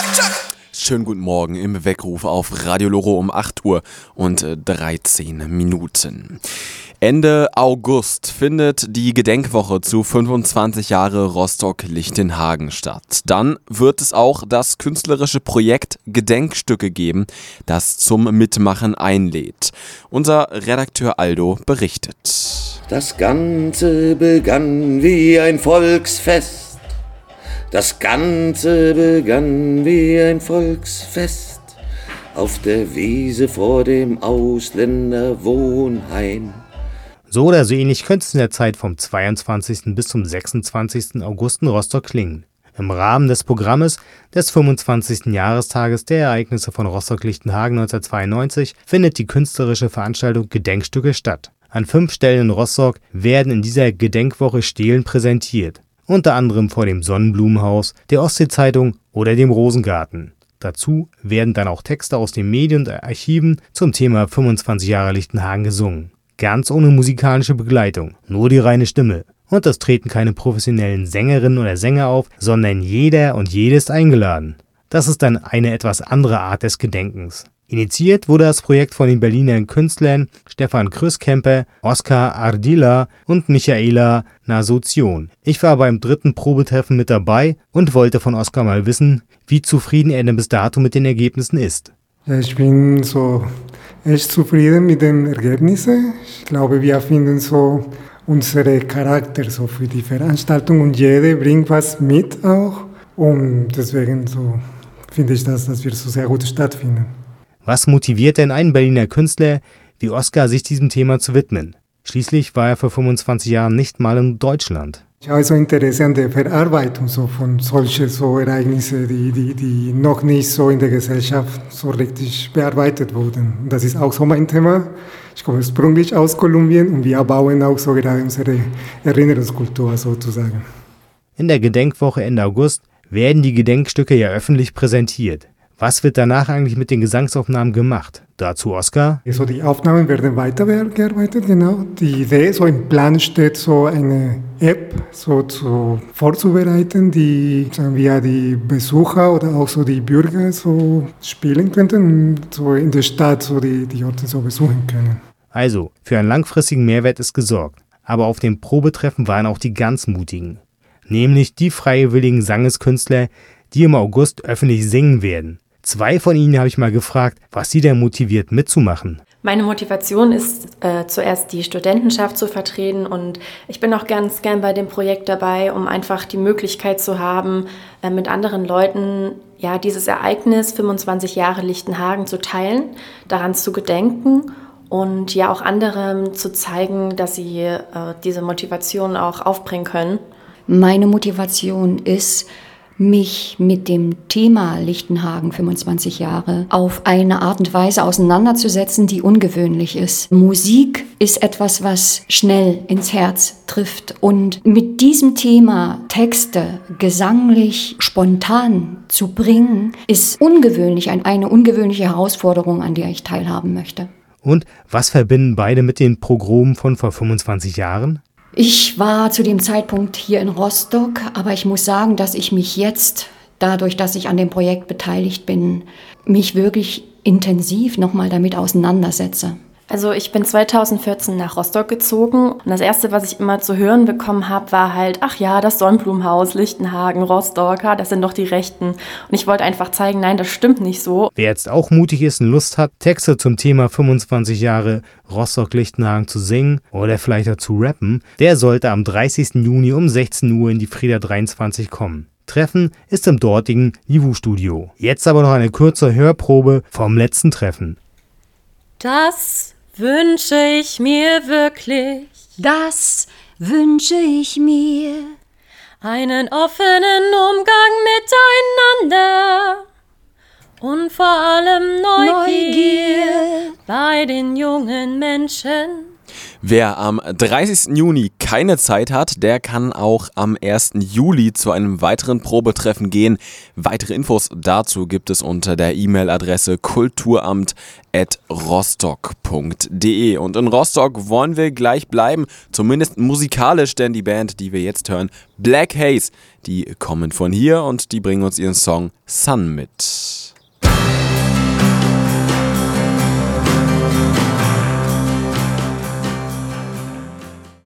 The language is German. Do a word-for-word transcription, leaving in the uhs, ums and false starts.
Schönen guten Morgen im Weckruf auf Radio Loro um acht Uhr und dreizehn Minuten. Ende August findet die Gedenkwoche zu fünfundzwanzig Jahre Rostock-Lichtenhagen statt. Dann wird es auch das künstlerische Projekt Gedenkstücke geben, das zum Mitmachen einlädt. Unser Redakteur Aldo berichtet. Das Ganze begann wie ein Volksfest. Das Ganze begann wie ein Volksfest auf der Wiese vor dem Ausländerwohnheim. So oder so ähnlich könnte es in der Zeit vom zweiundzwanzigsten bis zum sechsundzwanzigsten August in Rostock klingen. Im Rahmen des Programmes des fünfundzwanzigsten Jahrestages der Ereignisse von Rostock-Lichtenhagen neunzehnhundertzweiundneunzig findet die künstlerische Veranstaltung Gedenkstücke statt. An fünf Stellen in Rostock werden in dieser Gedenkwoche Stelen präsentiert. Unter anderem vor dem Sonnenblumenhaus, der Ostsee-Zeitung oder dem Rosengarten. Dazu werden dann auch Texte aus den Medien und Archiven zum Thema fünfundzwanzig Jahre Lichtenhagen gesungen. Ganz ohne musikalische Begleitung, nur die reine Stimme. Und es treten keine professionellen Sängerinnen oder Sänger auf, sondern jeder und jede ist eingeladen. Das ist dann eine etwas andere Art des Gedenkens. Initiiert wurde das Projekt von den Berliner Künstlern Stefan Krüskemper, Oskar Ardila und Michaela Nasozion. Ich war beim dritten Probetreffen mit dabei und wollte von Oskar mal wissen, wie zufrieden er denn bis dato mit den Ergebnissen ist. Ja, ich bin so echt zufrieden mit den Ergebnissen. Ich glaube, wir finden so unsere Charakter so für die Veranstaltung und jeder bringt was mit auch. Und deswegen so finde ich das, dass wir so sehr gut stattfinden. Was motiviert denn einen Berliner Künstler wie Oskar, sich diesem Thema zu widmen? Schließlich war er vor fünfundzwanzig Jahren nicht mal in Deutschland. Ich habe so Interesse an der Verarbeitung so von solchen so Ereignissen, die, die, die noch nicht so in der Gesellschaft so richtig bearbeitet wurden. Das ist auch so mein Thema. Ich komme ursprünglich aus Kolumbien und wir bauen auch so gerade unsere Erinnerungskultur sozusagen. In der Gedenkwoche Ende August werden die Gedenkstücke ja öffentlich präsentiert. Was wird danach eigentlich mit den Gesangsaufnahmen gemacht? Dazu Oskar. Also die Aufnahmen werden weitergearbeitet, genau. Die Idee, so im Plan steht, so eine App so zu, vorzubereiten, die sagen wir, die Besucher oder auch so die Bürger so spielen könnten und so in der Stadt so die, die Orte so besuchen können. Also, für einen langfristigen Mehrwert ist gesorgt. Aber auf dem Probetreffen waren auch die ganz Mutigen. Nämlich die freiwilligen Sangeskünstler, die im August öffentlich singen werden. Zwei von ihnen habe ich mal gefragt, was sie denn motiviert mitzumachen. Meine Motivation ist äh, zuerst die Studentenschaft zu vertreten und ich bin auch ganz gern bei dem Projekt dabei, um einfach die Möglichkeit zu haben, äh, mit anderen Leuten ja, dieses Ereignis fünfundzwanzig Jahre Lichtenhagen zu teilen, daran zu gedenken und ja auch anderen zu zeigen, dass sie äh, diese Motivation auch aufbringen können. Meine Motivation ist, mich mit dem Thema Lichtenhagen fünfundzwanzig Jahre auf eine Art und Weise auseinanderzusetzen, die ungewöhnlich ist. Musik ist etwas, was schnell ins Herz trifft. Und mit diesem Thema Texte gesanglich spontan zu bringen, ist ungewöhnlich, eine ungewöhnliche Herausforderung, an der ich teilhaben möchte. Und was verbinden beide mit den Pogromen von vor fünfundzwanzig Jahren? Ich war zu dem Zeitpunkt hier in Rostock, aber ich muss sagen, dass ich mich jetzt, dadurch, dass ich an dem Projekt beteiligt bin, mich wirklich intensiv nochmal damit auseinandersetze. Also ich bin zweitausendvierzehn nach Rostock gezogen und das Erste, was ich immer zu hören bekommen habe, war halt, ach ja, das Sonnenblumenhaus, Lichtenhagen, Rostock, das sind doch die Rechten. Und ich wollte einfach zeigen, nein, das stimmt nicht so. Wer jetzt auch mutig ist und Lust hat, Texte zum Thema fünfundzwanzig Jahre Rostock-Lichtenhagen zu singen oder vielleicht dazu rappen, der sollte am dreißigsten Juni um sechzehn Uhr in die Frieda dreiundzwanzig kommen. Treffen ist im dortigen Livu-Studio. Jetzt aber noch eine kurze Hörprobe vom letzten Treffen. Das wünsche ich mir wirklich. Das wünsche ich mir. Einen offenen Umgang miteinander und vor allem Neugier, Neugier bei den jungen Menschen. Wer am dreißigsten Juni keine Zeit hat, der kann auch am ersten Juli zu einem weiteren Probetreffen gehen. Weitere Infos dazu gibt es unter der E-Mail-Adresse kulturamt at rostock punkt de. Und in Rostock wollen wir gleich bleiben, zumindest musikalisch, denn die Band, die wir jetzt hören, Black Haze, die kommen von hier und die bringen uns ihren Song Sun mit.